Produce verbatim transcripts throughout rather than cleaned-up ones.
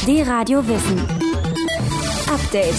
D-Radio Wissen. Update.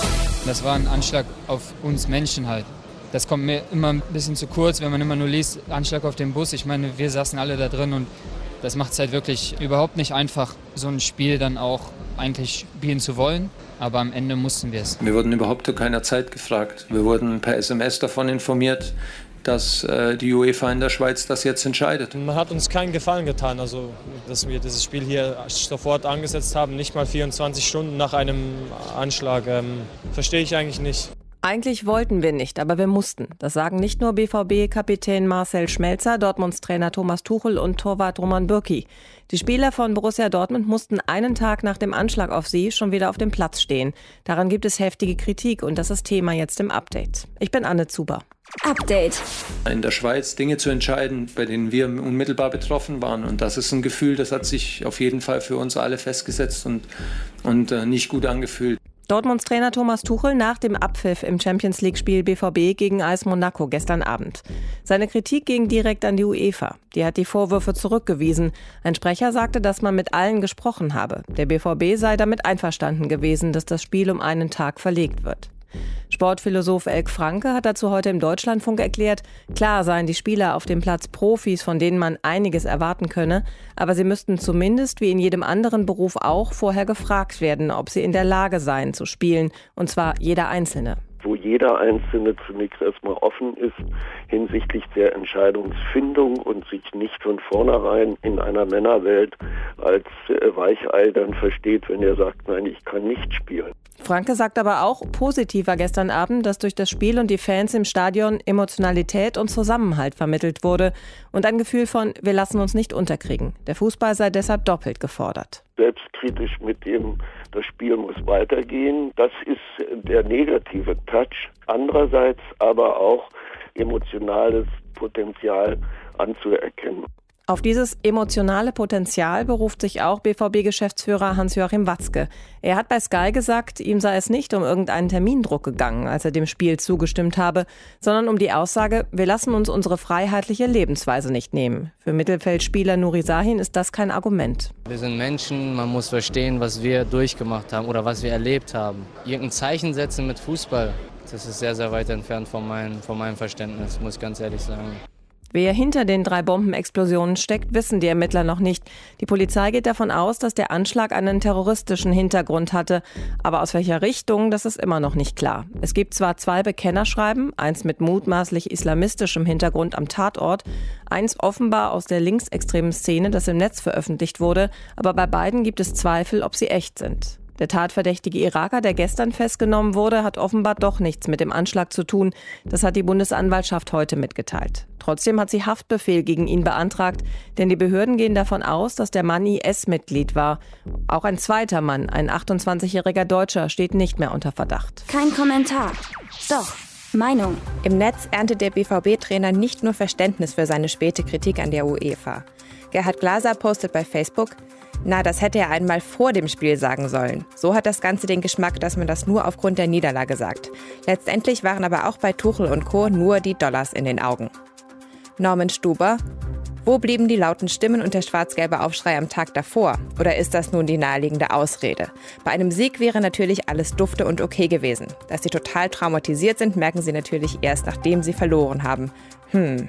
Das war ein Anschlag auf uns Menschen halt. Das kommt mir immer ein bisschen zu kurz, wenn man immer nur liest, Anschlag auf den Bus. Ich meine, wir saßen alle da drin und das macht es halt wirklich überhaupt nicht einfach, so ein Spiel dann auch eigentlich spielen zu wollen. Aber am Ende mussten wir es. Wir wurden überhaupt zu keiner Zeit gefragt. Wir wurden per S M S davon informiert, dass äh, die UEFA in der Schweiz das jetzt entscheidet. Man hat uns keinen Gefallen getan, also dass wir dieses Spiel hier sofort angesetzt haben, nicht mal vierundzwanzig Stunden nach einem Anschlag. Ähm, verstehe ich eigentlich nicht. Eigentlich wollten wir nicht, aber wir mussten. Das sagen nicht nur B V B-Kapitän Marcel Schmelzer, Dortmunds Trainer Thomas Tuchel und Torwart Roman Bürki. Die Spieler von Borussia Dortmund mussten einen Tag nach dem Anschlag auf sie schon wieder auf dem Platz stehen. Daran gibt es heftige Kritik und das ist Thema jetzt im Update. Ich bin Anne Zuber. Update. In der Schweiz Dinge zu entscheiden, bei denen wir unmittelbar betroffen waren. Und das ist ein Gefühl, das hat sich auf jeden Fall für uns alle festgesetzt und, und äh, nicht gut angefühlt. Dortmunds Trainer Thomas Tuchel nach dem Abpfiff im Champions-League-Spiel B V B gegen A S Monaco gestern Abend. Seine Kritik ging direkt an die UEFA. Die hat die Vorwürfe zurückgewiesen. Ein Sprecher sagte, dass man mit allen gesprochen habe. Der B V B sei damit einverstanden gewesen, dass das Spiel um einen Tag verlegt wird. Sportphilosoph Elk Franke hat dazu heute im Deutschlandfunk erklärt, klar seien die Spieler auf dem Platz Profis, von denen man einiges erwarten könne, aber sie müssten zumindest, wie in jedem anderen Beruf auch, vorher gefragt werden, ob sie in der Lage seien zu spielen, und zwar jeder Einzelne. Wo jeder Einzelne zunächst erstmal offen ist hinsichtlich der Entscheidungsfindung und sich nicht von vornherein in einer Männerwelt als Weichei dann versteht, wenn er sagt, nein, ich kann nicht spielen. Franke sagt aber auch, positiv war gestern Abend, dass durch das Spiel und die Fans im Stadion Emotionalität und Zusammenhalt vermittelt wurde und ein Gefühl von, wir lassen uns nicht unterkriegen. Der Fußball sei deshalb doppelt gefordert. Selbstkritisch mit dem, das Spiel muss weitergehen, das ist der negative Touch. Andererseits aber auch emotionales Potenzial anzuerkennen. Auf dieses emotionale Potenzial beruft sich auch B V B-Geschäftsführer Hans-Joachim Watzke. Er hat bei Sky gesagt, ihm sei es nicht um irgendeinen Termindruck gegangen, als er dem Spiel zugestimmt habe, sondern um die Aussage, wir lassen uns unsere freiheitliche Lebensweise nicht nehmen. Für Mittelfeldspieler Nuri Sahin ist das kein Argument. Wir sind Menschen, man muss verstehen, was wir durchgemacht haben oder was wir erlebt haben. Irgendein Zeichen setzen mit Fußball, das ist sehr, sehr weit entfernt von meinem, von meinem Verständnis, muss ich ganz ehrlich sagen. Wer hinter den drei Bombenexplosionen steckt, wissen die Ermittler noch nicht. Die Polizei geht davon aus, dass der Anschlag einen terroristischen Hintergrund hatte. Aber aus welcher Richtung, das ist immer noch nicht klar. Es gibt zwar zwei Bekennerschreiben, eins mit mutmaßlich islamistischem Hintergrund am Tatort, eins offenbar aus der linksextremen Szene, das im Netz veröffentlicht wurde, aber bei beiden gibt es Zweifel, ob sie echt sind. Der tatverdächtige Iraker, der gestern festgenommen wurde, hat offenbar doch nichts mit dem Anschlag zu tun. Das hat die Bundesanwaltschaft heute mitgeteilt. Trotzdem hat sie Haftbefehl gegen ihn beantragt, denn die Behörden gehen davon aus, dass der Mann I S-Mitglied war. Auch ein zweiter Mann, ein achtundzwanzigjähriger Deutscher, steht nicht mehr unter Verdacht. Kein Kommentar. Doch. Meinung. Im Netz erntet der B V B-Trainer nicht nur Verständnis für seine späte Kritik an der UEFA. Gerhard Glaser postet bei Facebook: Na, das hätte er einmal vor dem Spiel sagen sollen. So hat das Ganze den Geschmack, dass man das nur aufgrund der Niederlage sagt. Letztendlich waren aber auch bei Tuchel und Co. nur die Dollars in den Augen. Norman Stuber: Wo blieben die lauten Stimmen und der schwarz-gelbe Aufschrei am Tag davor? Oder ist das nun die naheliegende Ausrede? Bei einem Sieg wäre natürlich alles dufte und okay gewesen. Dass sie total traumatisiert sind, merken sie natürlich erst, nachdem sie verloren haben. Hm.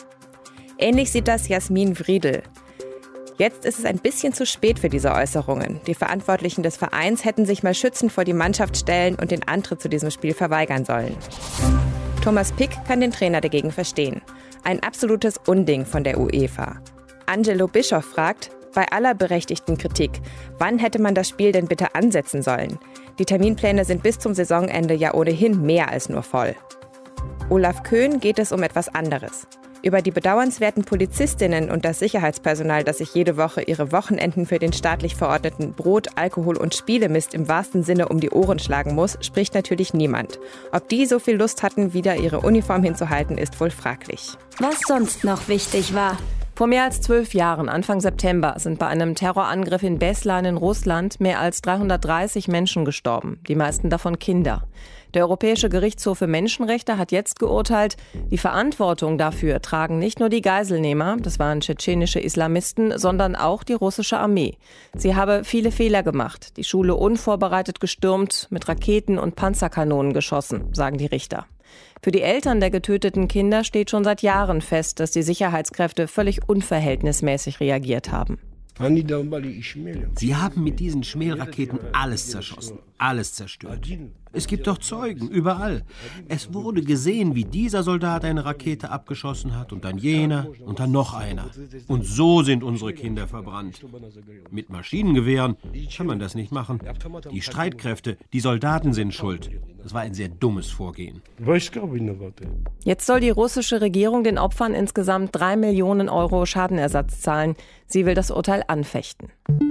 Ähnlich sieht das Jasmin Wriedel. Jetzt ist es ein bisschen zu spät für diese Äußerungen. Die Verantwortlichen des Vereins hätten sich mal schützend vor die Mannschaft stellen und den Antritt zu diesem Spiel verweigern sollen. Thomas Pick kann den Trainer dagegen verstehen. Ein absolutes Unding von der UEFA. Angelo Bischoff fragt, bei aller berechtigten Kritik, wann hätte man das Spiel denn bitte ansetzen sollen? Die Terminpläne sind bis zum Saisonende ja ohnehin mehr als nur voll. Olaf Köhn geht es um etwas anderes. Über die bedauernswerten Polizistinnen und das Sicherheitspersonal, das sich jede Woche ihre Wochenenden für den staatlich verordneten Brot-, Alkohol- und Spielemist im wahrsten Sinne um die Ohren schlagen muss, spricht natürlich niemand. Ob die so viel Lust hatten, wieder ihre Uniform hinzuhalten, ist wohl fraglich. Was sonst noch wichtig war. Vor mehr als zwölf Jahren, Anfang September, sind bei einem Terrorangriff in Beslan in Russland mehr als dreihundertdreißig Menschen gestorben, die meisten davon Kinder. Der Europäische Gerichtshof für Menschenrechte hat jetzt geurteilt, die Verantwortung dafür tragen nicht nur die Geiselnehmer, das waren tschetschenische Islamisten, sondern auch die russische Armee. Sie habe viele Fehler gemacht, die Schule unvorbereitet gestürmt, mit Raketen und Panzerkanonen geschossen, sagen die Richter. Für die Eltern der getöteten Kinder steht schon seit Jahren fest, dass die Sicherheitskräfte völlig unverhältnismäßig reagiert haben. Sie haben mit diesen Schmähraketen alles zerschossen, alles zerstört. Es gibt doch Zeugen, überall. Es wurde gesehen, wie dieser Soldat eine Rakete abgeschossen hat und dann jener und dann noch einer. Und so sind unsere Kinder verbrannt. Mit Maschinengewehren kann man das nicht machen. Die Streitkräfte, die Soldaten sind schuld. Das war ein sehr dummes Vorgehen. Jetzt soll die russische Regierung den Opfern insgesamt drei Millionen Euro Schadenersatz zahlen. Sie will das Urteil anfechten.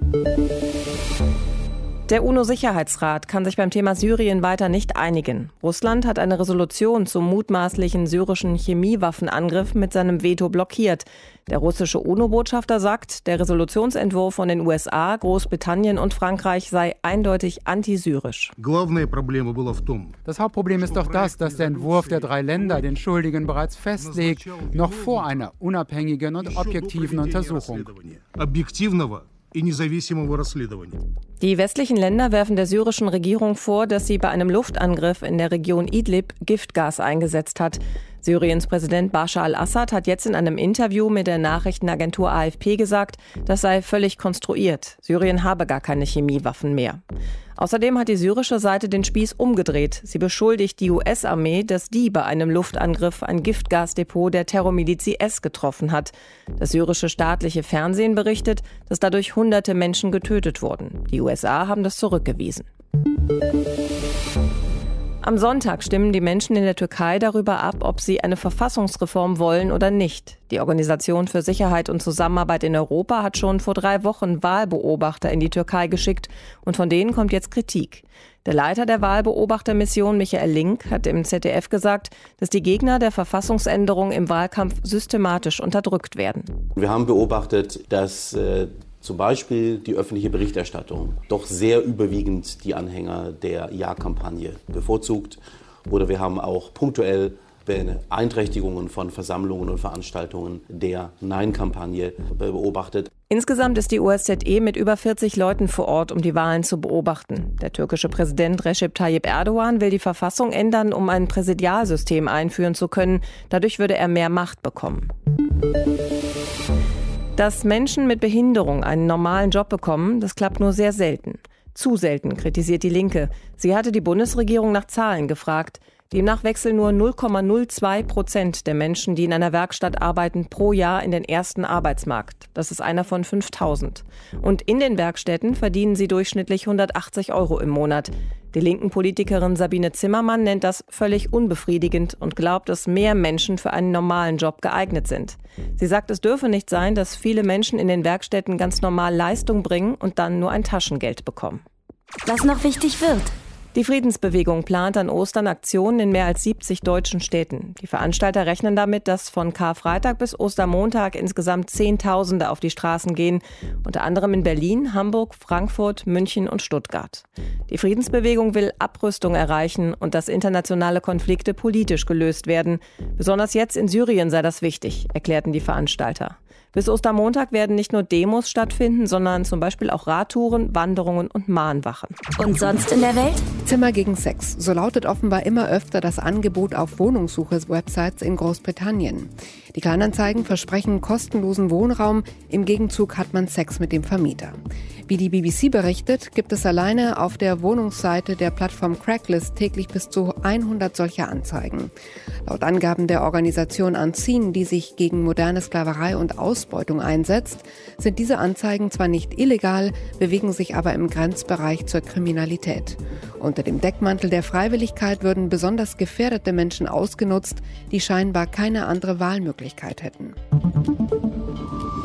Der UNO-Sicherheitsrat kann sich beim Thema Syrien weiter nicht einigen. Russland hat eine Resolution zum mutmaßlichen syrischen Chemiewaffenangriff mit seinem Veto blockiert. Der russische UNO-Botschafter sagt, der Resolutionsentwurf von den U S A, Großbritannien und Frankreich sei eindeutig antisyrisch. Das Hauptproblem ist doch das, dass der Entwurf der drei Länder den Schuldigen bereits festlegt, noch vor einer unabhängigen und objektiven Untersuchung. Die westlichen Länder werfen der syrischen Regierung vor, dass sie bei einem Luftangriff in der Region Idlib Giftgas eingesetzt hat. Syriens Präsident Bashar al-Assad hat jetzt in einem Interview mit der Nachrichtenagentur A F P gesagt, das sei völlig konstruiert. Syrien habe gar keine Chemiewaffen mehr. Außerdem hat die syrische Seite den Spieß umgedreht. Sie beschuldigt die U S-Armee, dass die bei einem Luftangriff ein Giftgasdepot der Terrormiliz I S getroffen hat. Das syrische staatliche Fernsehen berichtet, dass dadurch hunderte Menschen getötet wurden. Die U S A haben das zurückgewiesen. Am Sonntag stimmen die Menschen in der Türkei darüber ab, ob sie eine Verfassungsreform wollen oder nicht. Die Organisation für Sicherheit und Zusammenarbeit in Europa hat schon vor drei Wochen Wahlbeobachter in die Türkei geschickt und von denen kommt jetzt Kritik. Der Leiter der Wahlbeobachtermission, Michael Link, hat im Z D F gesagt, dass die Gegner der Verfassungsänderung im Wahlkampf systematisch unterdrückt werden. Wir haben beobachtet, dass äh zum Beispiel die öffentliche Berichterstattung doch sehr überwiegend die Anhänger der Ja-Kampagne bevorzugt. Oder wir haben auch punktuell Beeinträchtigungen von Versammlungen und Veranstaltungen der Nein-Kampagne beobachtet. Insgesamt ist die O S Z E mit über vierzig Leuten vor Ort, um die Wahlen zu beobachten. Der türkische Präsident Recep Tayyip Erdogan will die Verfassung ändern, um ein Präsidialsystem einführen zu können. Dadurch würde er mehr Macht bekommen. Dass Menschen mit Behinderung einen normalen Job bekommen, das klappt nur sehr selten. Zu selten, kritisiert die Linke. Sie hatte die Bundesregierung nach Zahlen gefragt. Demnach wechseln nur null Komma null zwei Prozent der Menschen, die in einer Werkstatt arbeiten, pro Jahr in den ersten Arbeitsmarkt. Das ist einer von fünftausend. Und in den Werkstätten verdienen sie durchschnittlich hundertachtzig Euro im Monat. Die linken Politikerin Sabine Zimmermann nennt das völlig unbefriedigend und glaubt, dass mehr Menschen für einen normalen Job geeignet sind. Sie sagt, es dürfe nicht sein, dass viele Menschen in den Werkstätten ganz normal Leistung bringen und dann nur ein Taschengeld bekommen. Was noch wichtig wird. Die Friedensbewegung plant an Ostern Aktionen in mehr als siebzig deutschen Städten. Die Veranstalter rechnen damit, dass von Karfreitag bis Ostermontag insgesamt Zehntausende auf die Straßen gehen, unter anderem in Berlin, Hamburg, Frankfurt, München und Stuttgart. Die Friedensbewegung will Abrüstung erreichen und dass internationale Konflikte politisch gelöst werden. Besonders jetzt in Syrien sei das wichtig, erklärten die Veranstalter. Bis Ostermontag werden nicht nur Demos stattfinden, sondern zum Beispiel auch Radtouren, Wanderungen und Mahnwachen. Und sonst in der Welt? Zimmer gegen Sex. So lautet offenbar immer öfter das Angebot auf Wohnungssuche-Websites in Großbritannien. Die Kleinanzeigen versprechen kostenlosen Wohnraum, im Gegenzug hat man Sex mit dem Vermieter. Wie die B B C berichtet, gibt es alleine auf der Wohnungsseite der Plattform Craigslist täglich bis zu hundert solcher Anzeigen. Laut Angaben der Organisation Unseen, die sich gegen moderne Sklaverei und Ausbeutung einsetzt, sind diese Anzeigen zwar nicht illegal, bewegen sich aber im Grenzbereich zur Kriminalität. Unter dem Deckmantel der Freiwilligkeit würden besonders gefährdete Menschen ausgenutzt, die scheinbar keine andere Wahlmöglichkeit hätten.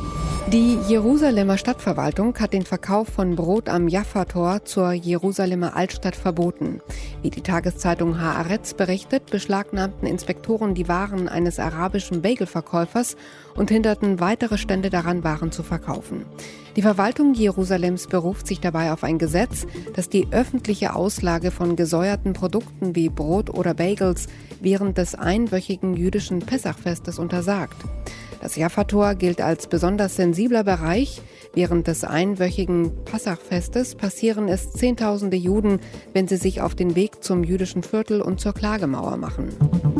Die Jerusalemer Stadtverwaltung hat den Verkauf von Brot am Jaffa-Tor zur Jerusalemer Altstadt verboten. Wie die Tageszeitung Haaretz berichtet, beschlagnahmten Inspektoren die Waren eines arabischen Bagelverkäufers und hinderten weitere Stände daran, Waren zu verkaufen. Die Verwaltung Jerusalems beruft sich dabei auf ein Gesetz, das die öffentliche Auslage von gesäuerten Produkten wie Brot oder Bagels während des einwöchigen jüdischen Pessachfestes untersagt. Das Jaffa-Tor gilt als besonders sensibler Bereich. Während des einwöchigen Passachfestes passieren es Zehntausende Juden, wenn sie sich auf den Weg zum jüdischen Viertel und zur Klagemauer machen.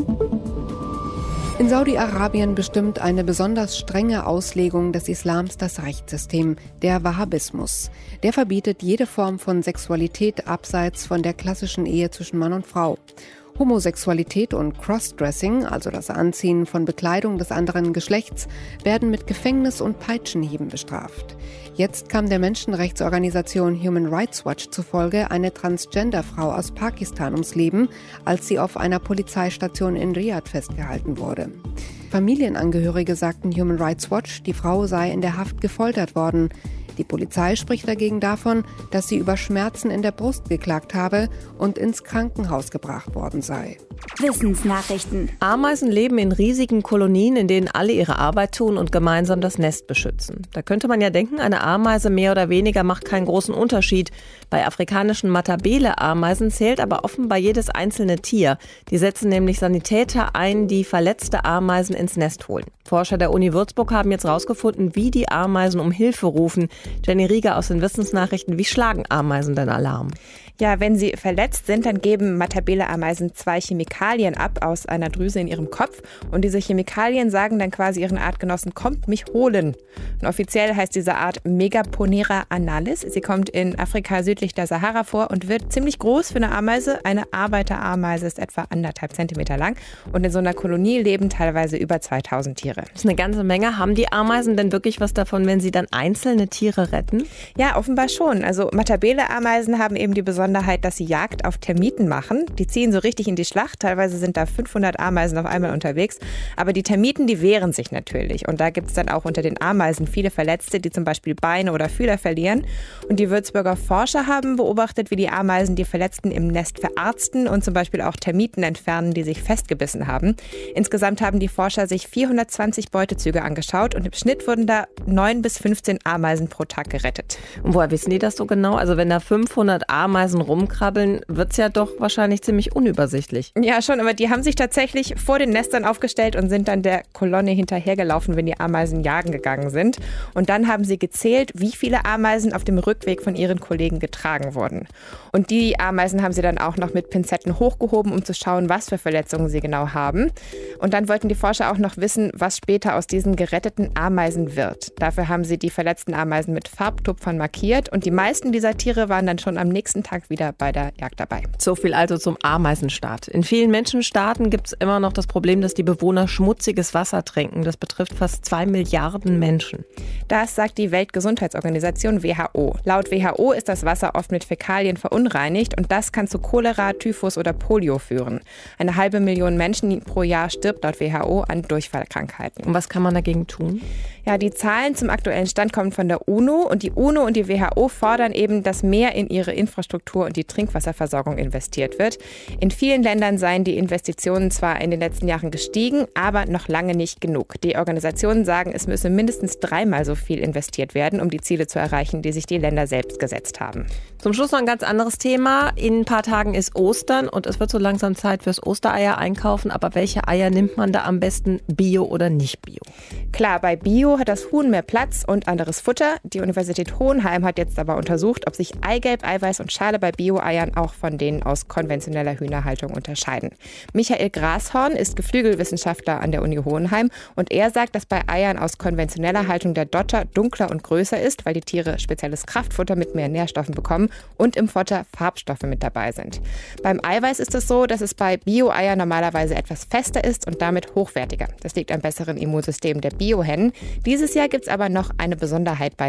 In Saudi-Arabien bestimmt eine besonders strenge Auslegung des Islams das Rechtssystem, der Wahhabismus. Der verbietet jede Form von Sexualität abseits von der klassischen Ehe zwischen Mann und Frau. Homosexualität und Crossdressing, also das Anziehen von Bekleidung des anderen Geschlechts, werden mit Gefängnis und Peitschenhieben bestraft. Jetzt kam der Menschenrechtsorganisation Human Rights Watch zufolge eine Transgender-Frau aus Pakistan ums Leben, als sie auf einer Polizeistation in Riyadh festgehalten wurde. Familienangehörige sagten Human Rights Watch, die Frau sei in der Haft gefoltert worden. Die Polizei spricht dagegen davon, dass sie über Schmerzen in der Brust geklagt habe und ins Krankenhaus gebracht worden sei. Wissensnachrichten. Ameisen leben in riesigen Kolonien, in denen alle ihre Arbeit tun und gemeinsam das Nest beschützen. Da könnte man ja denken, eine Ameise mehr oder weniger macht keinen großen Unterschied. Bei afrikanischen Matabele-Ameisen zählt aber offenbar jedes einzelne Tier. Die setzen nämlich Sanitäter ein, die verletzte Ameisen ins Nest holen. Forscher der Uni Würzburg haben jetzt rausgefunden, wie die Ameisen um Hilfe rufen. Jenny Rieger aus den Wissensnachrichten. Wie schlagen Ameisen denn Alarm? Ja, wenn sie verletzt sind, dann geben Matabele-Ameisen zwei Chemikalien ab aus einer Drüse in ihrem Kopf. Und diese Chemikalien sagen dann quasi ihren Artgenossen, kommt mich holen. Und offiziell heißt diese Art Megaponera analis. Sie kommt in Afrika südlich der Sahara vor und wird ziemlich groß für eine Ameise. Eine Arbeiterameise ist etwa anderthalb Zentimeter lang. Und in so einer Kolonie leben teilweise über zweitausend Tiere. Das ist eine ganze Menge. Haben die Ameisen denn wirklich was davon, wenn sie dann einzelne Tiere retten? Ja, offenbar schon. Also Matabele-Ameisen haben eben die Besonderheit, dass sie Jagd auf Termiten machen. Die ziehen so richtig in die Schlacht. Teilweise sind da fünfhundert Ameisen auf einmal unterwegs. Aber die Termiten, die wehren sich natürlich. Und da gibt es dann auch unter den Ameisen viele Verletzte, die zum Beispiel Beine oder Fühler verlieren. Und die Würzburger Forscher haben beobachtet, wie die Ameisen die Verletzten im Nest verarzten und zum Beispiel auch Termiten entfernen, die sich festgebissen haben. Insgesamt haben die Forscher sich vierhundertzwanzig Beutezüge angeschaut und im Schnitt wurden da neun bis fünfzehn Ameisen pro Tag gerettet. Und woher wissen die das so genau? Also wenn da fünfhundert Ameisen rumkrabbeln, wird es ja doch wahrscheinlich ziemlich unübersichtlich. Ja, schon, aber die haben sich tatsächlich vor den Nestern aufgestellt und sind dann der Kolonne hinterhergelaufen, wenn die Ameisen jagen gegangen sind. Und dann haben sie gezählt, wie viele Ameisen auf dem Rückweg von ihren Kollegen getragen wurden. Und die Ameisen haben sie dann auch noch mit Pinzetten hochgehoben, um zu schauen, was für Verletzungen sie genau haben. Und dann wollten die Forscher auch noch wissen, was später aus diesen geretteten Ameisen wird. Dafür haben sie die verletzten Ameisen mit Farbtupfern markiert und die meisten dieser Tiere waren dann schon am nächsten Tag wieder bei der Jagd dabei. So viel also zum Ameisenstaat. In vielen Menschenstaaten gibt es immer noch das Problem, dass die Bewohner schmutziges Wasser trinken. Das betrifft fast zwei Milliarden Menschen. Das sagt die Weltgesundheitsorganisation W H O. Laut W H O ist das Wasser oft mit Fäkalien verunreinigt und das kann zu Cholera, Typhus oder Polio führen. Eine halbe Million Menschen pro Jahr stirbt laut W H O an Durchfallkrankheiten. Und was kann man dagegen tun? Ja, die Zahlen zum aktuellen Stand kommen von der UNO und die UNO und die W H O fordern eben, dass mehr in ihre Infrastruktur und die Trinkwasserversorgung investiert wird. In vielen Ländern seien die Investitionen zwar in den letzten Jahren gestiegen, aber noch lange nicht genug. Die Organisationen sagen, es müsse mindestens dreimal so viel investiert werden, um die Ziele zu erreichen, die sich die Länder selbst gesetzt haben. Zum Schluss noch ein ganz anderes Thema. In ein paar Tagen ist Ostern und es wird so langsam Zeit fürs Ostereier einkaufen. Aber welche Eier nimmt man da am besten, Bio oder nicht Bio? Klar, bei Bio hat das Huhn mehr Platz und anderes Futter. Die Universität Hohenheim hat jetzt aber untersucht, ob sich Eigelb, Eiweiß und Schale bei Bio-Eiern auch von denen aus konventioneller Hühnerhaltung unterscheiden. Michael Grashorn ist Geflügelwissenschaftler an der Uni Hohenheim und er sagt, dass bei Eiern aus konventioneller Haltung der Dotter dunkler und größer ist, weil die Tiere spezielles Kraftfutter mit mehr Nährstoffen bekommen und im Futter Farbstoffe mit dabei sind. Beim Eiweiß ist es so, dass es bei Bio-Eiern normalerweise etwas fester ist und damit hochwertiger. Das liegt am besseren Immunsystem der Biohennen. Dieses Jahr gibt es aber noch eine Besonderheit bei den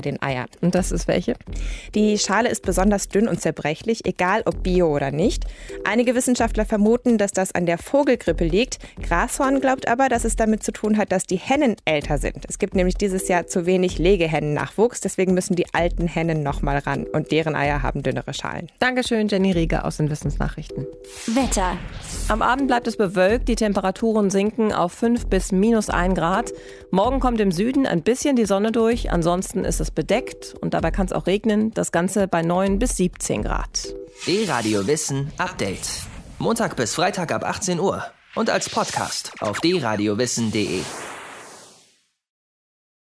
den Eiern. Und das ist welche? Die Schale ist besonders dünn und zerbrechlich, egal ob bio oder nicht. Einige Wissenschaftler vermuten, dass das an der Vogelgrippe liegt. Grashorn glaubt aber, dass es damit zu tun hat, dass die Hennen älter sind. Es gibt nämlich dieses Jahr zu wenig Legehennennachwuchs, deswegen müssen die alten Hennen noch mal ran und deren Eier haben dünnere Schalen. Dankeschön, Jenny Rieger aus den Wissensnachrichten. Wetter. Am Abend bleibt es bewölkt, die Temperaturen sinken auf fünf bis minus ein Grad. Morgen kommt im Süden ein bisschen die Sonne durch, ansonsten ist es bedeckt und dabei kann es auch regnen, das Ganze bei neun bis siebzehn Grad. D-Radio Wissen Update. Montag bis Freitag ab achtzehn Uhr und als Podcast auf d radio wissen punkt de.